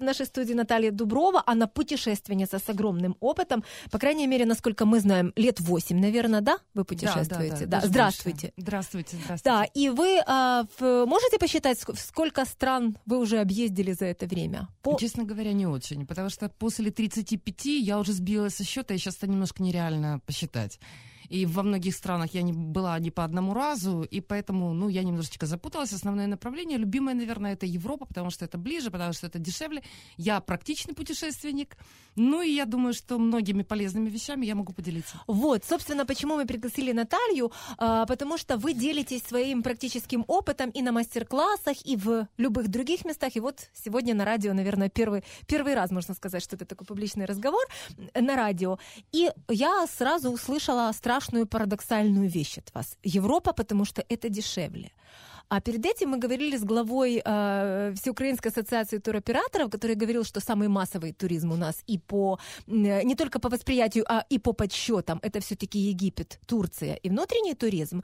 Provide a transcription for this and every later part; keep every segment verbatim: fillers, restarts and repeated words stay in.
нашей студии Наталья Дуброва. Она путешественница с огромным опытом. По крайней мере, насколько мы знаем, лет восемь, наверное, да? Вы путешествуете? Да, да, да. да. Здравствуйте. Здравствуйте, здравствуйте. Да, и вы а, в, можете посчитать, сколько стран вы уже объездили за это время? По... Честно говоря, не очень, потому что после тридцати пяти я уже сбилась со счета, и сейчас это немножко нереально посчитать. И во многих странах я не была ни по одному разу, и поэтому, ну, я немножечко запуталась. Основное направление, любимое, наверное, это Европа, потому что это ближе, потому что это дешевле. Я практичный путешественник, ну, и я думаю, что многими полезными вещами я могу поделиться. Вот, собственно, почему мы пригласили Наталью, а, потому что вы делитесь своим практическим опытом и на мастер-классах, и в любых других местах. И вот сегодня на радио, наверное, первый, первый раз, можно сказать, что это такой публичный разговор на радио. И я сразу услышала страшную парадоксальную вещь от вас. Европа, потому что это дешевле. А перед этим мы говорили с главой э, Всеукраинской ассоциации туроператоров, который говорил, что самый массовый туризм у нас и по не только по восприятию, а и по подсчетам. Это все-таки Египет, Турция и внутренний туризм.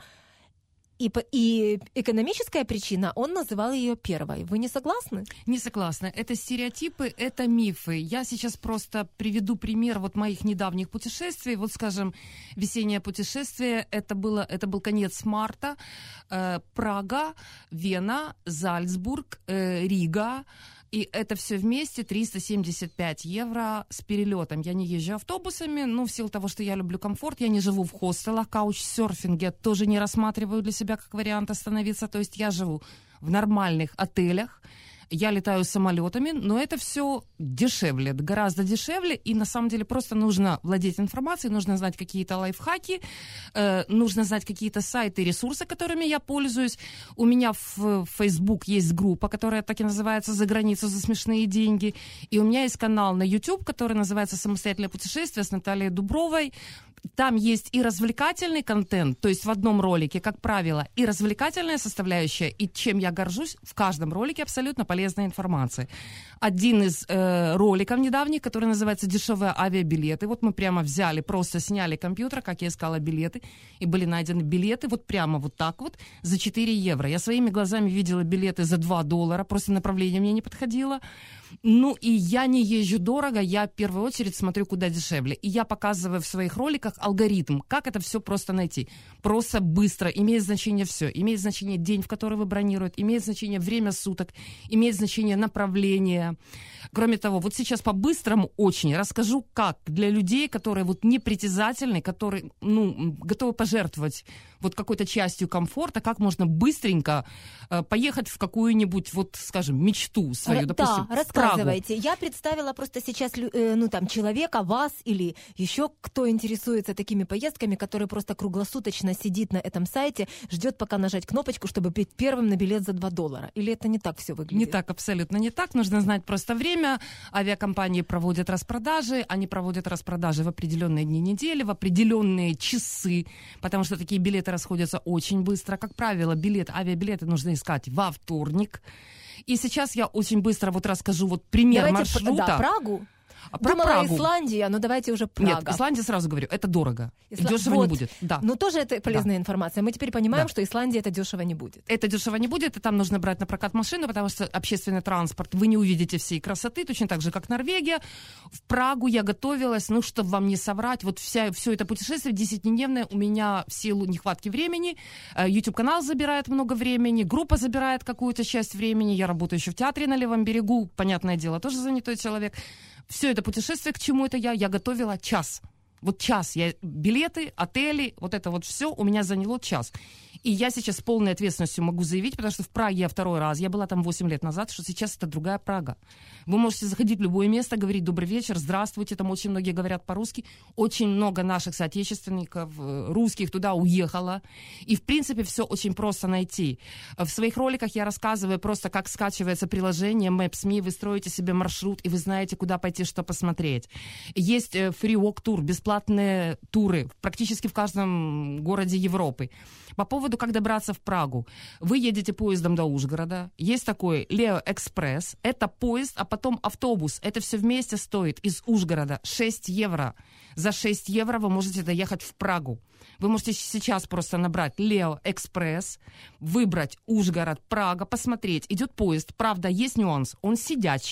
И, и экономическая причина, он называл ее первой. Вы не согласны? Не согласна. Это стереотипы, это мифы. Я сейчас просто приведу пример вот моих недавних путешествий. Вот, скажем, весеннее путешествие, это, было, это был конец марта. Э, Прага, Вена, Зальцбург, э, Рига. И это все вместе триста семьдесят пять евро с перелетом. Я не езжу автобусами, но в силу того, что я люблю комфорт, я не живу в хостелах, каучсерфинге тоже не рассматриваю для себя как вариант остановиться. То есть я живу в нормальных отелях, я летаю самолетами, но это все дешевле, гораздо дешевле, и на самом деле просто нужно владеть информацией, нужно знать какие-то лайфхаки, э, нужно знать какие-то сайты, ресурсы, которыми я пользуюсь. У меня в Facebook есть группа, которая так и называется «За границу за смешные деньги», и у меня есть канал на YouTube, который называется «Самостоятельное путешествие» с Натальей Дубровой. Там есть и развлекательный контент, то есть в одном ролике, как правило, и развлекательная составляющая, и чем я горжусь, в каждом ролике абсолютно полезная информация. Один из э, роликов недавних, который называется «Дешевые авиабилеты». Вот мы прямо взяли, просто сняли компьютер, как я искала билеты, и были найдены билеты вот прямо вот так вот за четыре евро. Я своими глазами видела билеты за два доллара, просто направление мне не подходило. Ну, и я не езжу дорого, я в первую очередь смотрю, куда дешевле. И я показываю в своих роликах алгоритм, как это все просто найти. Просто, быстро, имеет значение все. Имеет значение день, в который вы бронируете, имеет значение время суток, имеет значение направление. Кроме того, вот сейчас по-быстрому очень расскажу, как для людей, которые вот непритязательны, которые, ну, готовы пожертвовать вот какой-то частью комфорта, как можно быстренько э, поехать в какую-нибудь, вот, скажем, мечту свою, Р- допустим, да, рассказывайте. Я представила просто сейчас, э, ну, там, человека, вас или еще кто интересуется такими поездками, который просто круглосуточно сидит на этом сайте, ждет, пока нажать кнопочку, чтобы быть первым на билет за два доллара. Или это не так все выглядит? Не так, абсолютно не так. Нужно знать просто время. Авиакомпании проводят распродажи. Они проводят распродажи в определенные дни недели, в определенные часы, потому что такие билеты расходятся очень быстро. Как правило, билет, авиабилеты нужно искать во вторник. И сейчас я очень быстро вот расскажу вот пример Давайте маршрута. Да, Прагу. Про Думала, Прагу. Исландия, но давайте уже Прага. Нет, Исландия, сразу говорю, это дорого. Исла... Дешево вот. не будет. Да. Ну, тоже это полезная да. информация. Мы теперь понимаем, да. что Исландия это дешево не будет. Это дешево не будет, и там нужно брать на прокат машину, потому что общественный транспорт, вы не увидите всей красоты, точно так же, как Норвегия. В Прагу я готовилась, ну, чтобы вам не соврать, вот вся, все это путешествие десятидневное у меня в силу нехватки времени. YouTube-канал забирает много времени, группа забирает какую-то часть времени, я работаю еще в театре на Левом берегу, понятное дело, тоже занятой человек. Все это путешествие, к чему это я? Я готовила час. Вот час. Я, билеты, отели, вот это вот все у меня заняло час. И я сейчас с полной ответственностью могу заявить, потому что в Праге я второй раз, я была там восемь лет назад, что сейчас это другая Прага. Вы можете заходить в любое место, говорить «добрый вечер», «здравствуйте», там очень многие говорят по-русски. Очень много наших соотечественников, русских туда уехало. И, в принципе, все очень просто найти. В своих роликах я рассказываю просто, как скачивается приложение Maps.me, вы строите себе маршрут, и вы знаете, куда пойти, что посмотреть. Есть free walk tour, бесплатные туры практически в каждом городе Европы. По поводу, как добраться в Прагу. Вы едете поездом до Ужгорода. Есть такой Лео Экспресс. Это поезд, а потом автобус. Это все вместе стоит из Ужгорода шесть евро. За шесть евро вы можете доехать в Прагу. Вы можете сейчас просто набрать Лео Экспресс, выбрать Ужгород, Прага, посмотреть. Идет поезд. Правда, есть нюанс. Он сидячий.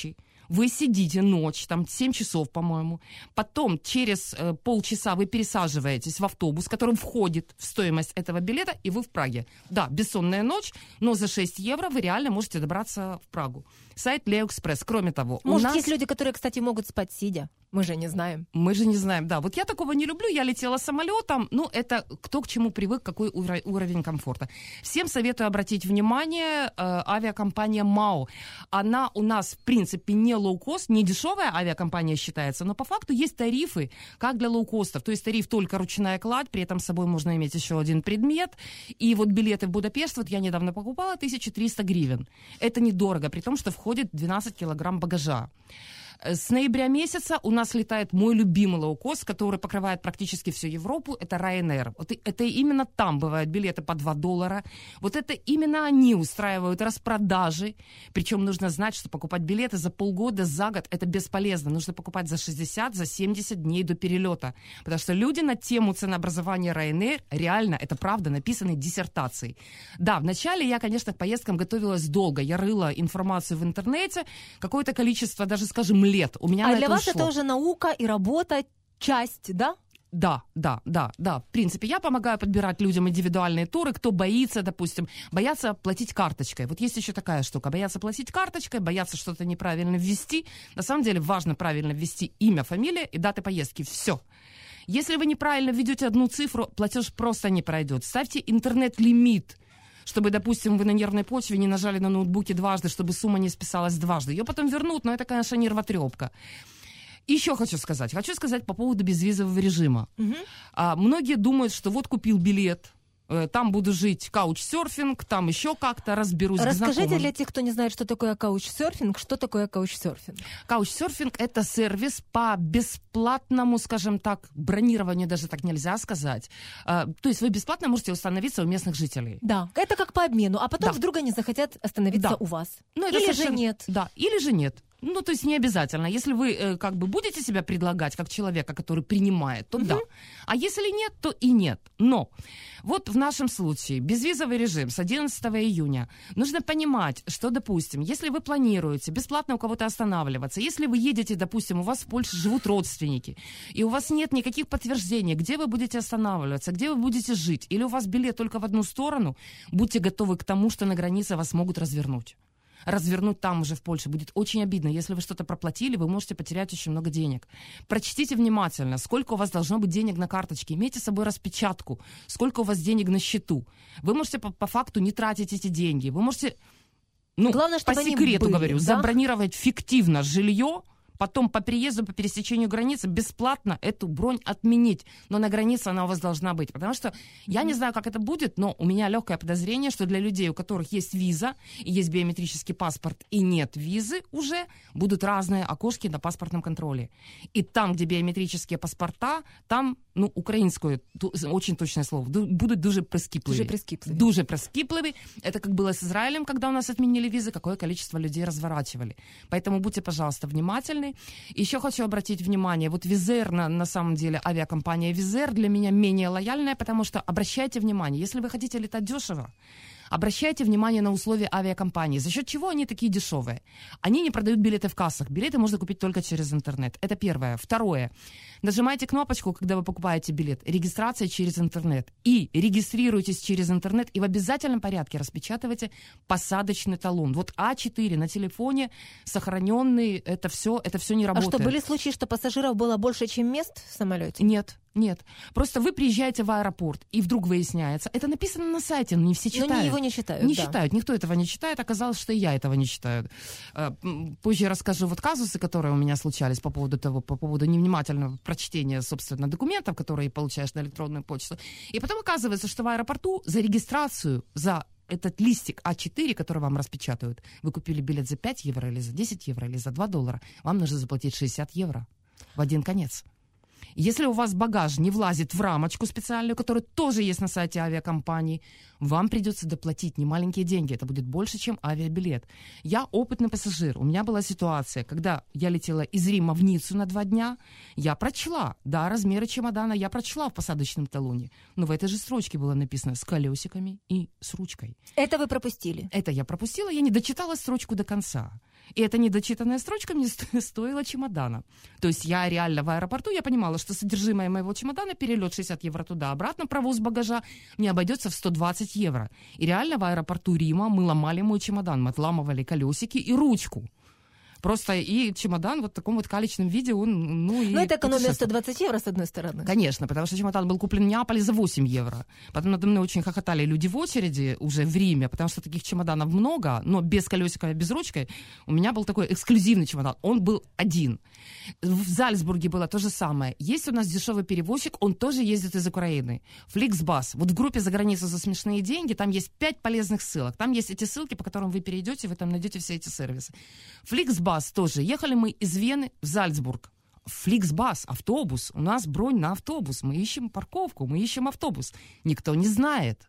Вы сидите ночь, там семь часов, по-моему. Потом через э, полчаса вы пересаживаетесь в автобус, который входит в стоимость этого билета, и вы в Праге. Да, бессонная ночь, но за шесть евро вы реально можете добраться в Прагу. Сайт Leo Express. Кроме того, Может, у нас... есть люди, которые, кстати, могут спать сидя? Мы же не знаем. Мы же не знаем, да. Вот я такого не люблю, я летела самолетом, ну, это кто к чему привык, какой уро- уровень комфорта. Всем советую обратить внимание, э, авиакомпания МАО. Она у нас, в принципе, не лоукост, не дешевая авиакомпания считается, но по факту есть тарифы, как для лоукостов. То есть тариф только ручная кладь, при этом с собой можно иметь еще один предмет. И вот билеты в Будапешт, вот я недавно покупала, тысяча триста гривен. Это недорого, при том, что входит двенадцать килограмм багажа. С ноября месяца у нас летает мой любимый лоукост, который покрывает практически всю Европу. Это Ryanair. Вот это именно там бывают билеты по два доллара. Вот это именно они устраивают распродажи. Причем нужно знать, что покупать билеты за полгода, за год, это бесполезно. Нужно покупать за шестьдесят, за семьдесят дней до перелета. Потому что люди на тему ценообразования Ryanair, реально, это правда, написаны диссертации. Да, вначале я, конечно, к поездкам готовилась долго. Я рыла информацию в интернете. Какое-то количество, даже, скажем, лет. У меня а на для это вас ушло. это уже наука и работа, часть, да? Да, да, да, да. В принципе, я помогаю подбирать людям индивидуальные туры, кто боится, допустим, боятся платить карточкой. Вот есть еще такая штука. Боятся платить карточкой, боятся что-то неправильно ввести. На самом деле важно правильно ввести имя, фамилия и даты поездки. Все. Если вы неправильно введете одну цифру, платеж просто не пройдет. Ставьте интернет-лимит, чтобы, допустим, вы на нервной почве не нажали на ноутбуке дважды, чтобы сумма не списалась дважды. Ее потом вернут, но это, конечно, нервотрепка. Еще хочу сказать. Хочу сказать по поводу безвизового режима. Угу. А, многие думают, что вот купил билет, там буду жить, каучсерфинг, там еще как-то разберусь. Расскажите для тех, кто не знает, что такое каучсерфинг, что такое каучсерфинг? Каучсерфинг — это сервис по бесплатному, скажем так, бронированию, даже так нельзя сказать. То есть вы бесплатно можете установиться у местных жителей. Да, это как по обмену, а потом да. вдруг они захотят остановиться да. у вас. Ну, или совершенно... же нет. Да, или же нет. Ну, то есть не обязательно. Если вы э, как бы будете себя предлагать как человека, который принимает, то угу. да. А если нет, то и нет. Но вот в нашем случае безвизовый режим с одиннадцатого июня. Нужно понимать, что, допустим, если вы планируете бесплатно у кого-то останавливаться, если вы едете, допустим, у вас в Польше живут родственники, и у вас нет никаких подтверждений, где вы будете останавливаться, где вы будете жить, или у вас билет только в одну сторону, будьте готовы к тому, что на границе вас могут развернуть. Развернуть там уже в Польше будет очень обидно. Если вы что-то проплатили, вы можете потерять очень много денег. Прочтите внимательно, сколько у вас должно быть денег на карточке. Имейте с собой распечатку, сколько у вас денег на счету. Вы можете по, по факту не тратить эти деньги. Вы можете, ну, главное, по секрету были, говорю, да? забронировать фиктивно жилье, потом по приезду, по пересечению границы бесплатно эту бронь отменить. Но на границе она у вас должна быть. Потому что я не знаю, как это будет, но у меня легкое подозрение, что для людей, у которых есть виза, и есть биометрический паспорт, и нет визы уже, будут разные окошки на паспортном контроле. И там, где биометрические паспорта, там, ну, українською, очень точное слово, будут дуже прискіпливі. Дуже прискіпливі. Дуже прискіпливі. Это как было с Израилем, когда у нас отменили визы, какое количество людей разворачивали. Поэтому будьте, пожалуйста, внимательны. Еще хочу обратить внимание, вот Визер, на, на самом деле, авиакомпания Визер для меня менее лояльная, потому что, обращайте внимание, если вы хотите летать дешево, обращайте внимание на условия авиакомпании. За счет чего они такие дешевые? Они не продают билеты в кассах. Билеты можно купить только через интернет. Это первое. Второе. Нажимайте кнопочку, когда вы покупаете билет. Регистрация через интернет. И регистрируйтесь через интернет и в обязательном порядке распечатывайте посадочный талон. Вот А четыре на телефоне, сохраненный, это все, это все не работает. А что, были случаи, что пассажиров было больше, чем мест в самолете? Нет. Нет. Просто вы приезжаете в аэропорт, и вдруг выясняется, это написано на сайте, но не все читают. Но его не читают. Не да. читают, никто этого не читает. Оказалось, что и я этого не читаю. Позже я расскажу вот казусы, которые у меня случались по поводу того, по поводу невнимательного прочтения, собственно, документов, которые получаешь на электронную почту. И потом оказывается, что в аэропорту за регистрацию, за этот листик А четыре, который вам распечатают, вы купили билет за пять евро или за десять евро или за два доллара, вам нужно заплатить шестьдесят евро в один конец. Если у вас багаж не влазит в рамочку специальную, которая тоже есть на сайте авиакомпании, вам придется доплатить немаленькие деньги. Это будет больше, чем авиабилет. Я опытный пассажир. У меня была ситуация, когда я летела из Рима в Ниццу на два дня. Я прочла, да, размеры чемодана я прочла в посадочном талоне. Но в этой же строчке было написано с колесиками и с ручкой. Это вы пропустили? Это я пропустила, я не дочитала строчку до конца. И эта недочитанная строчка мне стоила чемодана. То есть я реально в аэропорту, я понимала, что содержимое моего чемодана, перелет шестьдесят евро туда-обратно, провоз багажа, мне обойдется в сто двадцать евро. И реально в аэропорту Рима мы ломали мой чемодан, мы отламывали колесики и ручку. Просто и чемодан вот в таком вот калечном виде, он, ну... Но это экономия сто двадцать евро, с одной стороны. Конечно, потому что чемодан был куплен в Неаполе за восемь евро. Потом надо мной очень хохотали люди в очереди уже в Риме, потому что таких чемоданов много, но без колесика, без ручки. У меня был такой эксклюзивный чемодан, он был один. В Зальцбурге было то же самое. Есть у нас дешевый перевозчик, он тоже ездит из Украины. Фликсбас. Вот в группе «За границу за смешные деньги» там есть пять полезных ссылок. Там есть эти ссылки, по которым вы перейдете, вы там найдете все эти сервисы. Фликсбас тоже. Ехали мы из Вены в Зальцбург. Фликсбас, автобус. У нас бронь на автобус. Мы ищем парковку, мы ищем автобус. Никто не знает.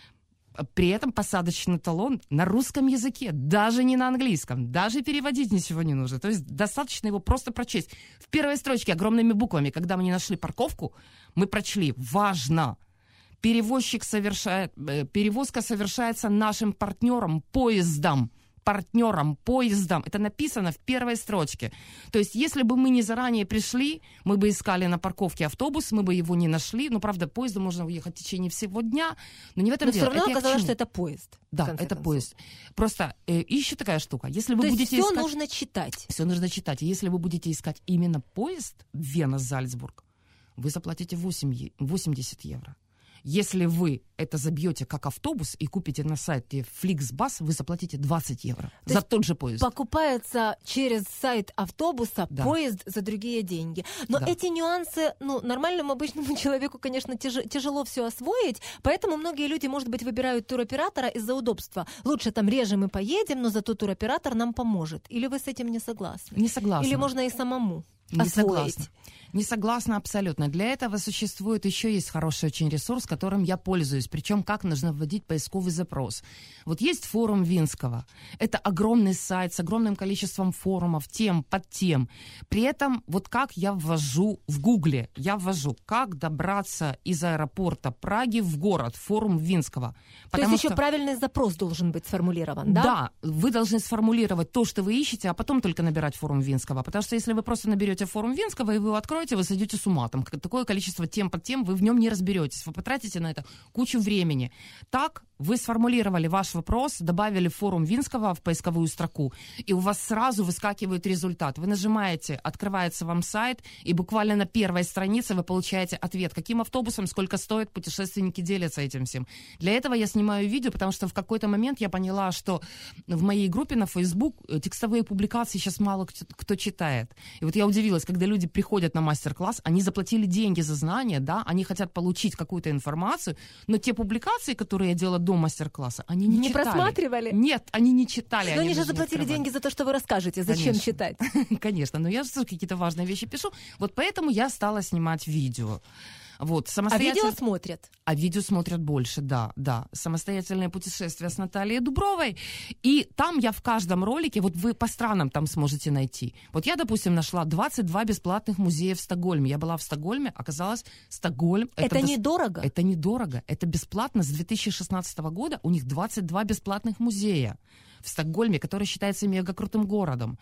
При этом посадочный талон на русском языке, даже не на английском, даже переводить ничего не нужно. То есть достаточно его просто прочесть. В первой строчке огромными буквами, когда мы не нашли парковку, мы прочли «Важно! Перевозчик совершает, перевозка совершается нашим партнером, поездом». партнером, поездом. Это написано в первой строчке. То есть, если бы мы не заранее пришли, мы бы искали на парковке автобус, мы бы его не нашли. Ну, правда, поездом можно уехать в течение всего дня, но не в этом но дело. Но все равно это оказалось, что это поезд. Да, это концов. Поезд. Просто э, еще такая штука. Если вы То будете есть все искать... нужно читать. Все нужно читать. И если вы будете искать именно поезд Вена-Зальцбург, вы заплатите восемьдесят евро. Если вы это забьете как автобус и купите на сайте Flixbus, вы заплатите двадцать евро то за тот же поезд. Покупается через сайт автобуса да. поезд за другие деньги. Но да. эти нюансы, ну, нормальному обычному человеку, конечно, тяж- тяжело все освоить, поэтому многие люди, может быть, выбирают туроператора из-за удобства. Лучше там реже мы поедем, но зато туроператор нам поможет. Или вы с этим не согласны? Не согласна. Или можно и самому Не освоить? согласна. Не согласна абсолютно. Для этого существует еще есть хороший очень ресурс, которым я пользуюсь. Причем как нужно вводить поисковый запрос. Вот есть форум Винского. Это огромный сайт с огромным количеством форумов, тем, подтем. При этом вот как я ввожу в Гугле, я ввожу, как добраться из аэропорта Праги в город, форум Винского. То есть еще что... правильный запрос должен быть сформулирован, да? Да, вы должны сформулировать то, что вы ищете, а потом только набирать форум Винского. Потому что если вы просто наберете форум Винского и вы его откроете, вы сойдете с ума. Там такое количество тем под тем, вы в нем не разберетесь. Вы потратите на это кучу времени. Так, вы сформулировали ваш вопрос, добавили форум Винского в поисковую строку, и у вас сразу выскакивает результат. Вы нажимаете, открывается вам сайт, и буквально на первой странице вы получаете ответ, каким автобусом, сколько стоит, путешественники делятся этим всем. Для этого я снимаю видео, потому что в какой-то момент я поняла, что в моей группе на Facebook текстовые публикации сейчас мало кто читает. И вот я удивилась, когда люди приходят на мастер-класс, они заплатили деньги за знания, да, они хотят получить какую-то информацию, но те публикации, которые я делала до мастер-класса, они не, не читали. Не просматривали? Нет, они не читали. Но они, они же заплатили деньги за то, что вы расскажете. Зачем Конечно. читать? Конечно, но я же какие-то важные вещи пишу. Вот поэтому я стала снимать видео. Вот, а видео смотрят? А видео смотрят больше, да, да. Самостоятельное путешествие с Натальей Дубровой. И там я в каждом ролике, вот вы по странам там сможете найти. Вот я, допустим, нашла двадцать два бесплатных музея в Стокгольме. Я была в Стокгольме, оказалось, Стокгольм... Это, это бес... недорого? Это недорого. Это бесплатно. С две тысячи шестнадцатого года у них двадцать два бесплатных музея в Стокгольме, который считается мега крутым городом.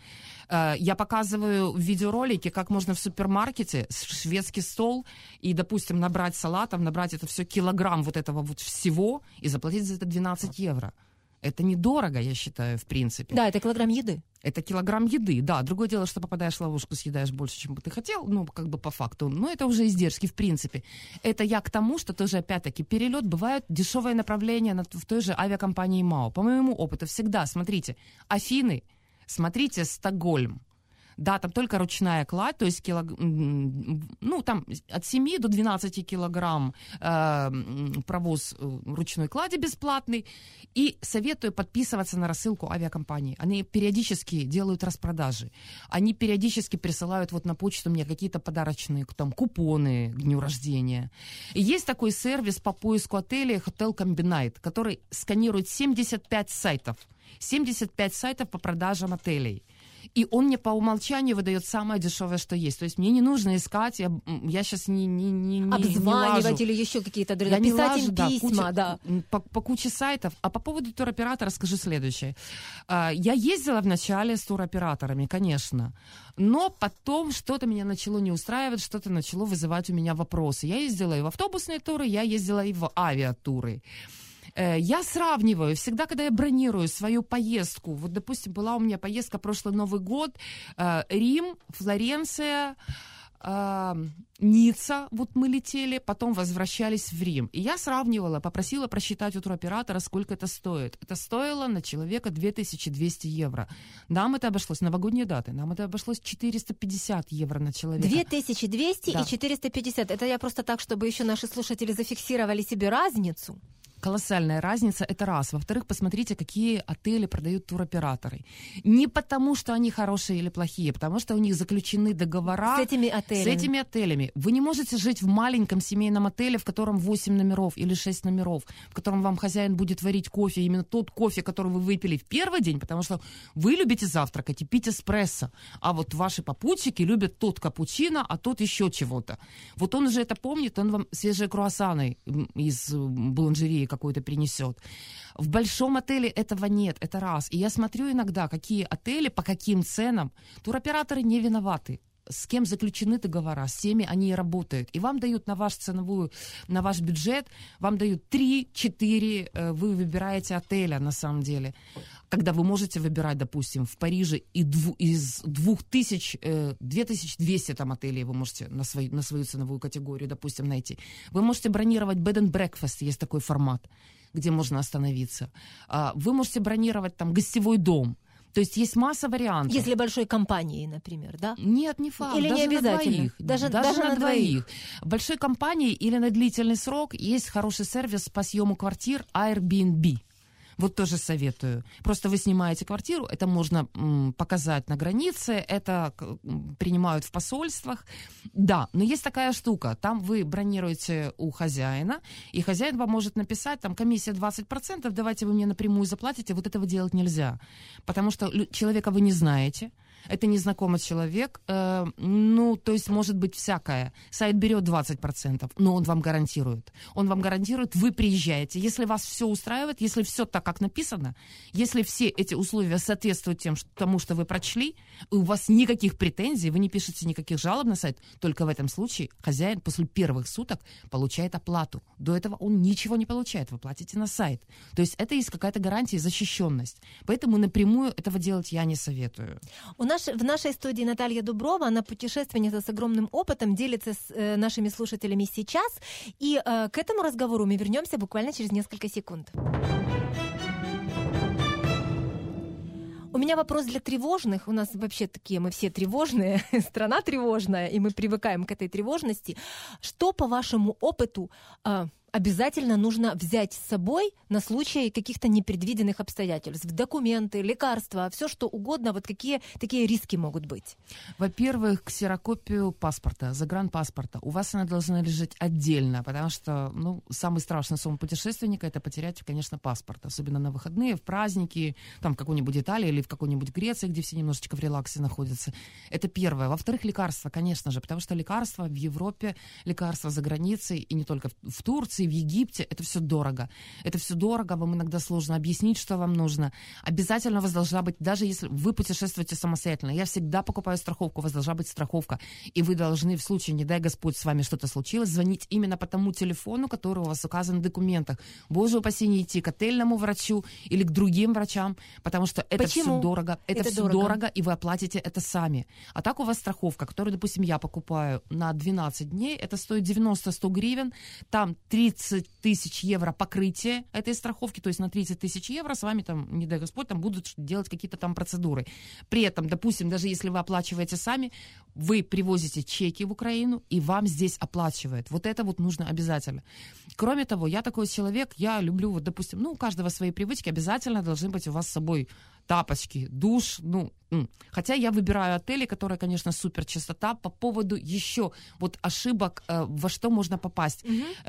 Я показываю в видеоролике, как можно в супермаркете шведский стол и, допустим, набрать салатов, набрать это все килограмм вот этого вот всего и заплатить за это двенадцать евро. Это недорого, я считаю, в принципе. Да, это килограмм еды. Это килограмм еды, да. Другое дело, что попадаешь в ловушку, съедаешь больше, чем бы ты хотел, ну, как бы по факту. Но это уже издержки, в принципе. Это я к тому, что тоже, опять-таки, перелет бывает дешевое направление на, в той же авиакомпании МАО. По моему опыту всегда, смотрите, Афины, смотрите, Стокгольм. Да, там только ручная кладь, то есть килог... ну, там от семи до двенадцати килограмм э, провоз ручной клади бесплатный. И советую подписываться на рассылку авиакомпании. Они периодически делают распродажи. Они периодически присылают вот на почту мне какие-то подарочные там, купоны к дню рождения. И есть такой сервис по поиску отелей Hotel Combinate, который сканирует семьдесят пять сайтов. семьдесят пять сайтов по продажам отелей. и он мне по умолчанию выдает самое дешевое, что есть. То есть мне не нужно искать, я, я сейчас не, не, не, не обзванивать не или еще какие-то другие, писать лажу, им да, письма, куча, да. По, по куче сайтов. А по поводу туроператора скажу следующее. Я ездила вначале с туроператорами, конечно, но потом что-то меня начало не устраивать, что-то начало вызывать у меня вопросы. Я ездила и в автобусные туры, я ездила и в авиатуры. Я сравниваю, всегда, когда я бронирую свою поездку, вот, допустим, была у меня поездка прошлый Новый год, Рим, Флоренция, Ницца, вот мы летели, потом возвращались в Рим. И я сравнивала, попросила просчитать у туроператора, сколько это стоит. Это стоило на человека две тысячи двести евро. Нам это обошлось, новогодние даты, нам это обошлось четыреста пятьдесят евро на человека. две тысячи двести да. И четыреста пятьдесят. Это я просто так, чтобы еще наши слушатели зафиксировали себе разницу. Колоссальная разница, это раз. Во-вторых, посмотрите, какие отели продают туроператоры. Не потому, что они хорошие или плохие, потому что у них заключены договора с этими отелями. С этими отелями. Вы не можете жить в маленьком семейном отеле, в котором восемь номеров или шесть номеров, в котором вам хозяин будет варить кофе, именно тот кофе, который вы выпили в первый день, потому что вы любите завтракать и пить эспрессо, а вот ваши попутчики любят тот капучино, а тот еще чего-то. Вот он уже это помнит, он вам свежие круассаны из буланжерии какой-то принесет. В большом отеле этого нет, это раз. И я смотрю иногда, какие отели, по каким ценам. Туроператоры не виноваты. С кем заключены договора, с теми они и работают. И вам дают на ваш ценовую, на ваш бюджет, вам дают три-четыре, вы выбираете отеля на самом деле. Когда вы можете выбирать, допустим, в Париже и дву, из двух тысяч, две тысячи двести там отелей вы можете на свою, на свою ценовую категорию, допустим, найти. Вы можете бронировать bed and breakfast, есть такой формат, где можно остановиться. Вы можете бронировать там гостевой дом. То есть есть масса вариантов. Если большой компании, например, да? Нет, не факт. Или даже не обязательно. На двоих. Даже, даже, даже на, на двоих. двоих. В большой компании или на длительный срок есть хороший сервис по съему квартир Airbnb. Вот тоже советую. Просто вы снимаете квартиру, это можно м, показать на границе, это м, принимают в посольствах. Да, но есть такая штука, там вы бронируете у хозяина, и хозяин вам может написать, там комиссия двадцать процентов, давайте вы мне напрямую заплатите, вот этого делать нельзя. Потому что человека вы не знаете, это незнакомый человек, э, ну, то есть может быть всякое. Сайт берет двадцать процентов, но он вам гарантирует. Он вам гарантирует, вы приезжаете. Если вас все устраивает, если все так, как написано, если все эти условия соответствуют тем, тому, что вы прочли, и у вас никаких претензий, вы не пишете никаких жалоб на сайт, только в этом случае хозяин после первых суток получает оплату. До этого он ничего не получает, вы платите на сайт. То есть это есть какая-то гарантия и защищенность. Поэтому напрямую этого делать я не советую. У нас В нашей студии Наталья Дуброва, она путешественница с огромным опытом, делится с э, нашими слушателями сейчас. И э, к этому разговору мы вернемся буквально через несколько секунд. У меня вопрос для тревожных. У нас вообще такие, мы все тревожные, страна тревожная, и мы привыкаем к этой тревожности. Что, по вашему опыту, э, обязательно нужно взять с собой на случай каких-то непредвиденных обстоятельств? Документы, лекарства, все что угодно. Вот какие такие риски могут быть? Во-первых, ксерокопию паспорта, загранпаспорта. У вас она должна лежать отдельно, потому что ну, самый страшный сон путешественника — это потерять, конечно, паспорт. Особенно на выходные, в праздники, там в какой-нибудь Италии или в какой-нибудь Греции, где все немножечко в релаксе находятся. Это первое. Во-вторых, лекарства, конечно же, потому что лекарства в Европе, лекарства за границей, и не только в Турции, в Египте, это все дорого. Это все дорого, вам иногда сложно объяснить, что вам нужно. Обязательно у вас должна быть, даже если вы путешествуете самостоятельно, я всегда покупаю страховку, у вас должна быть страховка, и вы должны в случае, не дай Господь, с вами что-то случилось, звонить именно по тому телефону, который у вас указан в документах. Боже упаси, не идти к отельному врачу или к другим врачам, потому что это все дорого, это, это все дорого. дорого, и вы оплатите это сами. А так у вас страховка, которую, допустим, я покупаю на двенадцать дней, это стоит девяносто-сто гривен, там тридцать тысяч евро покрытие этой страховки, то есть на тридцать тысяч евро с вами там, не дай Господь, там будут делать какие-то там процедуры. При этом, допустим, даже если вы оплачиваете сами, вы привозите чеки в Украину, и вам здесь оплачивают. Вот это вот нужно обязательно. Кроме того, я такой человек, я люблю, вот, допустим, ну, у каждого свои привычки, обязательно должны быть у вас с собой тапочки, душ, ну, хотя я выбираю отели, которые, конечно, супер чистота. По поводу еще вот ошибок, э, во что можно попасть. Mm-hmm. Э, допустим,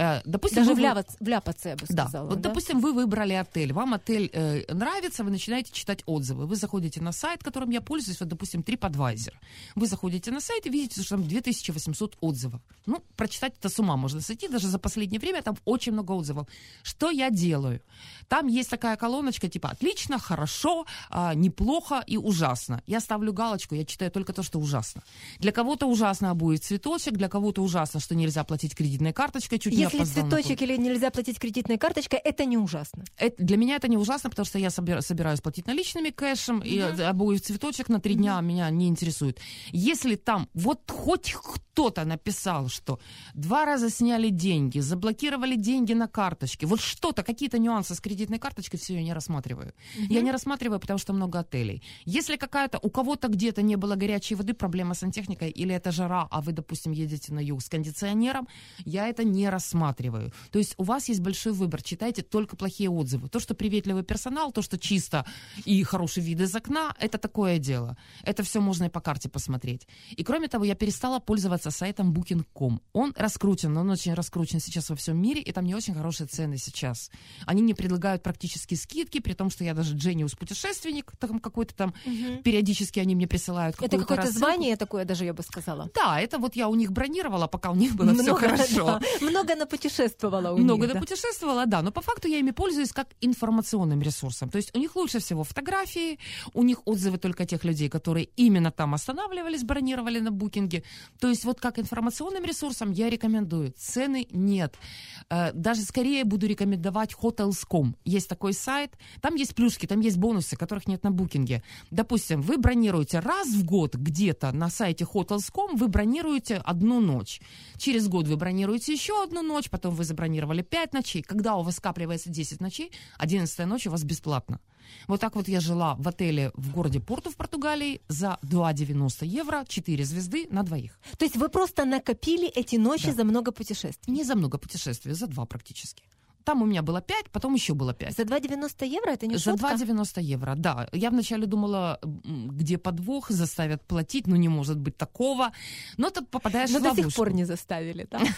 допустим, Даже вы... вляпаться, вляпаться, я бы Да. сказала. Вот, да? допустим, вы выбрали отель, вам отель э, нравится, вы начинаете читать отзывы. Вы заходите на сайт, которым я пользуюсь, вот, допустим, TripAdvisor. Вы заходите на сайт и видите, что там две тысячи восемьсот отзывов. Ну, прочитать это с ума можно сойти, даже за последнее время там очень много отзывов. Что я делаю? Там есть такая колоночка, типа «отлично», «хорошо», э, «неплохо» и «ужасно». Я ставлю галочку, я читаю только то, что ужасно. Для кого-то ужасно будет цветочек, для кого-то ужасно, что нельзя платить кредитной карточкой, чуть не Если опоздал на цветочек или нельзя платить кредитной карточкой, это не ужасно. Это, для меня это не ужасно, потому что я собира, собираюсь платить наличными, кэшем, mm-hmm. и обои цветочек на три mm-hmm. дня меня не интересует. Если там вот хоть кто-то написал, что два раза сняли деньги, заблокировали деньги на карточке, вот что-то, какие-то нюансы с кредитной карточкой, все, я не рассматриваю. Mm-hmm. Я не рассматриваю, потому что много отелей. Если какая-то, у кого-то где-то не было горячей воды, проблема с сантехникой, или это жара, а вы, допустим, едете на юг с кондиционером, я это не рассматриваю. То есть у вас есть большой выбор, читайте только плохие отзывы. То, что приветливый персонал, то, что чисто и хороший вид из окна, это такое дело. Это все можно и по карте посмотреть. И кроме того, я перестала пользоваться сайтом букинг точка ком. Он раскручен, он очень раскручен сейчас во всем мире, и там не очень хорошие цены сейчас. Они не предлагают практически скидки, при том, что я даже Genius-путешественник, там какой-то там, угу. периодически они мне присылают какую-то Это какое-то рассылку. звание такое даже, я бы сказала. Да, это вот я у них бронировала, пока у них было все хорошо. Да, много напутешествовала у много них. Много напутешествовала, да. да, но по факту я ими пользуюсь как информационным ресурсом. То есть у них лучше всего фотографии, у них отзывы только тех людей, которые именно там останавливались, бронировали на букинге. То есть вот как информационным ресурсом я рекомендую. Цены нет. Даже скорее буду рекомендовать хотелс точка ком. Есть такой сайт, там есть плюшки, там есть бонусы, которых нет на букинге. Допустим, вы бронируете раз в год где-то на сайте хотелс точка ком, вы бронируете одну ночь. Через год вы бронируете еще одну ночь, потом вы забронировали пять ночей. Когда у вас скапливается десять ночей, одиннадцатая ночь у вас бесплатно. Вот так вот я жила в отеле в городе Порту в Португалии за два девяносто евро, четыре звезды на двоих. То есть вы просто накопили эти ночи да. за много путешествий? Не за много путешествий, за два практически. Там у меня было пять, потом еще было пять. За два девяносто евро это не За шутка? два девяносто евро, да. Я вначале думала, где подвох, заставят платить, ну не может быть такого. Но ты попадаешь Но в ловушку. до сих пор не заставили, да?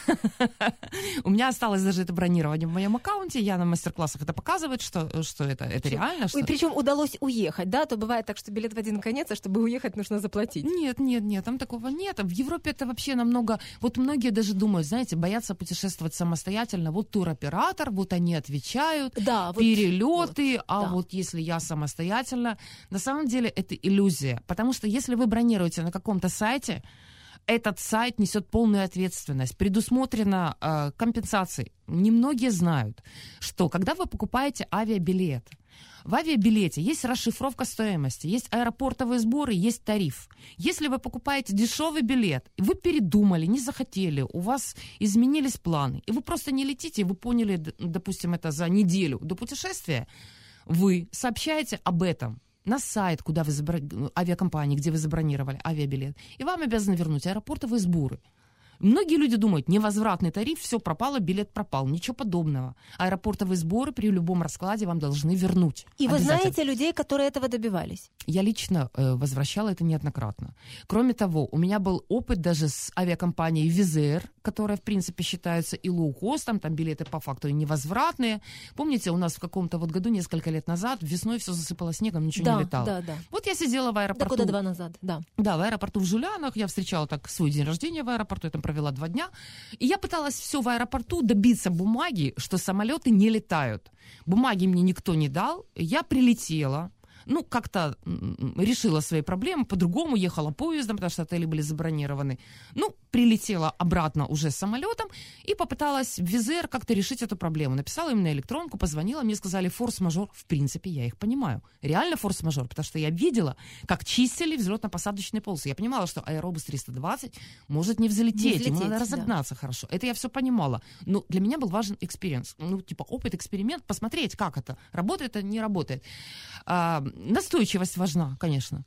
У меня осталось даже это бронирование в моем аккаунте. Я на мастер-классах это показывает, что, что это, это реально. Что... И причем удалось уехать, да? То бывает так, что билет в один конец, а чтобы уехать, нужно заплатить. Нет, нет, нет, там такого нет. В Европе это вообще намного... Вот многие даже думают, знаете, боятся путешествовать самостоятельно. Вот туроператор, вот они отвечают, да, вот, перелеты, вот, а да. вот если я самостоятельно... На самом деле это иллюзия, потому что если вы бронируете на каком-то сайте, этот сайт несет полную ответственность, предусмотрена э, компенсации. Немногие знают, что когда вы покупаете авиабилет, в авиабилете есть расшифровка стоимости, есть аэропортовые сборы, есть тариф. Если вы покупаете дешевый билет, вы передумали, не захотели, у вас изменились планы, и вы просто не летите, вы поняли, допустим, это за неделю до путешествия, вы сообщаете об этом на сайт, куда вы забр... авиакомпании, где вы забронировали авиабилет, и вам обязаны вернуть аэропортовые сборы. Многие люди думают, невозвратный тариф, все пропало, билет пропал. Ничего подобного. Аэропортовые сборы при любом раскладе вам должны вернуть. И вы знаете людей, которые этого добивались? Я лично э, возвращала это неоднократно. Кроме того, у меня был опыт даже с авиакомпанией Wizz Air, которая, в принципе, считается и лоукостом, там билеты по факту невозвратные. Помните, у нас в каком-то вот году, несколько лет назад, весной все засыпало снегом, ничего да, не летало. Да, да. Вот я сидела в аэропорту. Да, года два назад, да. Да, в аэропорту в Жулянах. Я встречала так свой день рождения в аэропорту, я там провела два дня. И я пыталась все в аэропорту добиться бумаги, что самолеты не летают. Бумаги мне никто не дал. Я прилетела. Ну, как-то решила свои проблемы, по-другому ехала поездом, потому что отели были забронированы. Ну, прилетела обратно уже с самолетом и попыталась в Wizz Air как-то решить эту проблему. Написала им на электронку, позвонила, мне сказали форс-мажор. В принципе, я их понимаю. Реально форс-мажор, потому что я видела, как чистили взлетно-посадочные полосы. Я понимала, что аэробус триста двадцать может не взлететь, не взлететь, ему надо разогнаться да. хорошо. Это я все понимала. Но для меня был важен экспириенс. Ну, типа опыт, эксперимент, посмотреть, как это. Работает это, не работает. А, настойчивость важна, конечно.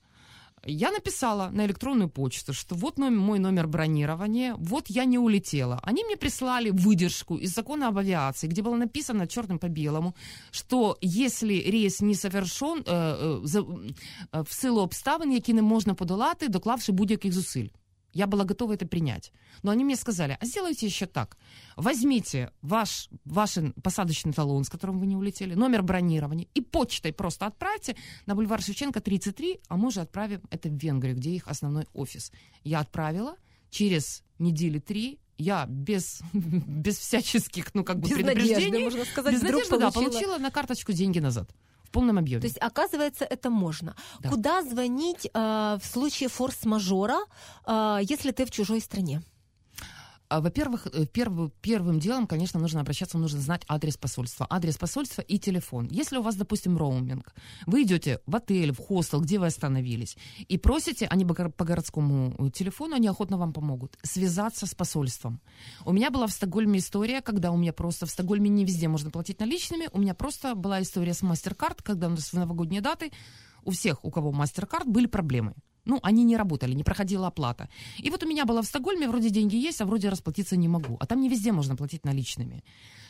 Я написала на электронную почту, что вот номер, мой номер бронирования, вот я не улетела. Они мне прислали выдержку из закона об авиации, где было написано черным по белому, что если рейс не совершен э, э, за, э, в силу обставин, які не можна подолати, доклавши будь-яких зусиль. Я была готова это принять. Но они мне сказали, а сделайте еще так. Возьмите ваш, ваш посадочный талон, с которым вы не улетели, номер бронирования, и почтой просто отправьте на бульвар Шевченко, тридцать три, а мы же отправим это в Венгрию, где их основной офис. Я отправила. Через недели три я без, без всяческих, ну, как бы, без предупреждений, надежды, можно сказать, без надежды, получила... да, получила на карточку деньги назад. В полном объеме. То есть, оказывается, это можно. Да. Куда звонить э, в случае форс-мажора, э, если ты в чужой стране? Во-первых, первым, первым делом, конечно, нужно обращаться, нужно знать адрес посольства. Адрес посольства и телефон. Если у вас, допустим, роуминг, вы идете в отель, в хостел, где вы остановились, и просите, они по городскому телефону, они охотно вам помогут, связаться с посольством. У меня была в Стокгольме история, когда у меня просто в Стокгольме не везде можно платить наличными, у меня просто была история с MasterCard, когда у нас в новогодние даты у всех, у кого MasterCard, были проблемы. Ну, они не работали, не проходила оплата. И вот у меня было в Стокгольме, вроде деньги есть, а вроде расплатиться не могу. А там не везде можно платить наличными.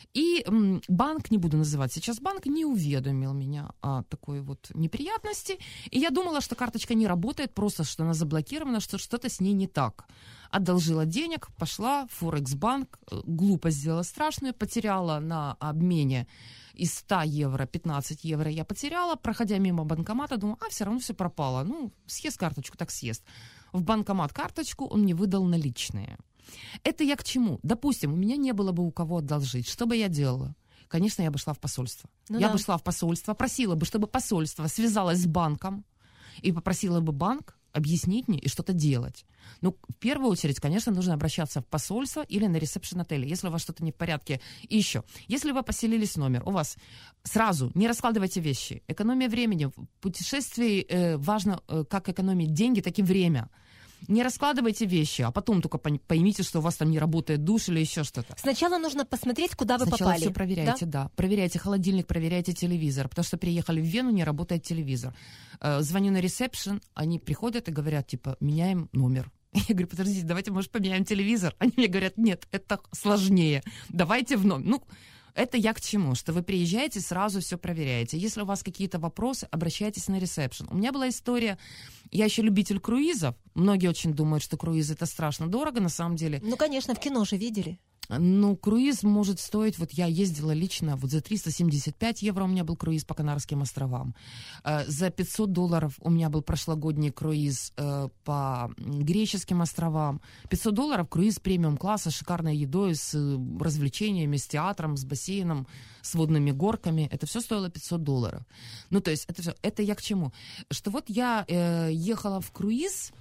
И м, банк, не буду называть сейчас банк, не уведомил меня о такой вот неприятности. И я думала, что карточка не работает, просто что она заблокирована, что что-то с ней не так. Одолжила денег, пошла в Форекс-банк, глупость сделала страшную, потеряла на обмене из ста евро, пятнадцать евро я потеряла, проходя мимо банкомата, думаю, а, все равно все пропало. Ну, съест карточку, так съест. В банкомат карточку он мне выдал наличные. Это я к чему? Допустим, у меня не было бы у кого одолжить. Что бы я делала? Конечно, я бы шла в посольство. Ну я да. бы шла в посольство, просила бы, чтобы посольство связалось с банком и попросила бы банк объяснить мне и что-то делать. Ну, в первую очередь, конечно, нужно обращаться в посольство или на ресепшн отеля, если у вас что-то не в порядке. И еще, если вы поселились в номер, у вас сразу не раскладывайте вещи. Экономия времени. В путешествии э, важно э, как экономить деньги, так и время. Не раскладывайте вещи, а потом только поймите, что у вас там не работает душ или еще что-то. Сначала нужно посмотреть, куда вы Сначала попали. Сначала все проверяйте, да? да. Проверяйте холодильник, проверяйте телевизор, потому что приехали в Вену, не работает телевизор. Звоню на ресепшн, они приходят и говорят, типа, меняем номер. Я говорю, подождите, давайте, может, поменяем телевизор? Они мне говорят, нет, это сложнее, давайте в номер. Ну, это я к чему? Что вы приезжаете, сразу все проверяете. Если у вас какие-то вопросы, обращайтесь на ресепшн. У меня была история, я еще любитель круизов. Многие очень думают, что круиз это страшно дорого, на самом деле. Ну, конечно, в кино же видели. Ну, круиз может стоить, вот я ездила лично, вот за триста семьдесят пять евро у меня был круиз по Канарским островам. За пятьсот долларов у меня был прошлогодний круиз по греческим островам. пятьсот долларов круиз премиум-класса с шикарной едой, с развлечениями, с театром, с бассейном, с водными горками. Это все стоило пятьсот долларов. Ну, то есть это все, это я к чему? Что вот я э, ехала в круиз.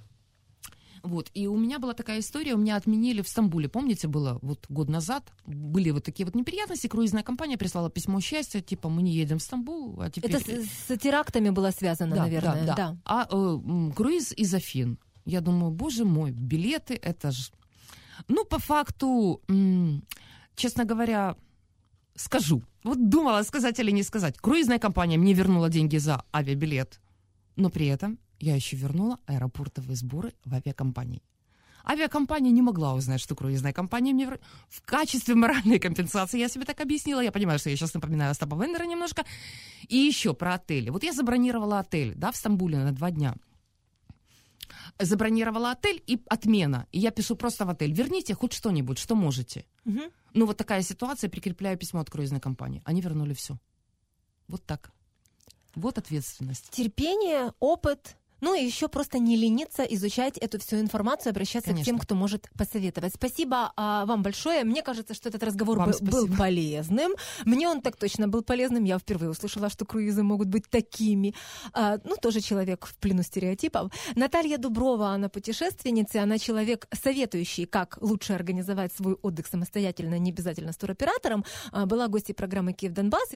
Вот, и у меня была такая история, у меня отменили в Стамбуле, помните, было вот год назад, были вот такие вот неприятности, круизная компания прислала письмо счастья, типа, мы не едем в Стамбул, а теперь... Это с, с терактами было связано, да, наверное, да. да. да. А э, круиз из Афин, я думаю, боже мой, билеты, это же... Ну, по факту, м- честно говоря, скажу, вот думала, сказать или не сказать, круизная компания мне вернула деньги за авиабилет, но при этом я еще вернула аэропортовые сборы в авиакомпании. Авиакомпания не могла узнать, что круизная компания мне в качестве моральной компенсации, я себе так объяснила, я понимаю, что я сейчас напоминаю Остапа Бендера немножко. И еще про отели. Вот я забронировала отель, да, в Стамбуле на два дня. Забронировала отель и отмена. И я пишу просто в отель, верните хоть что-нибудь, что можете. Угу. Ну вот такая ситуация, прикрепляю письмо от круизной компании. Они вернули все. Вот так. Вот ответственность. Терпение, опыт. Ну и еще просто не лениться, изучать эту всю информацию, обращаться Конечно. К тем, кто может посоветовать. Спасибо а, вам большое. Мне кажется, что этот разговор б- был полезным. Мне он так точно был полезным. Я впервые услышала, что круизы могут быть такими. А, ну, тоже человек в плену стереотипов. Наталья Дуброва, она путешественница, она человек, советующий, как лучше организовать свой отдых самостоятельно, не обязательно с туроператором. А, была гостьей программы «Киев-Донбасс».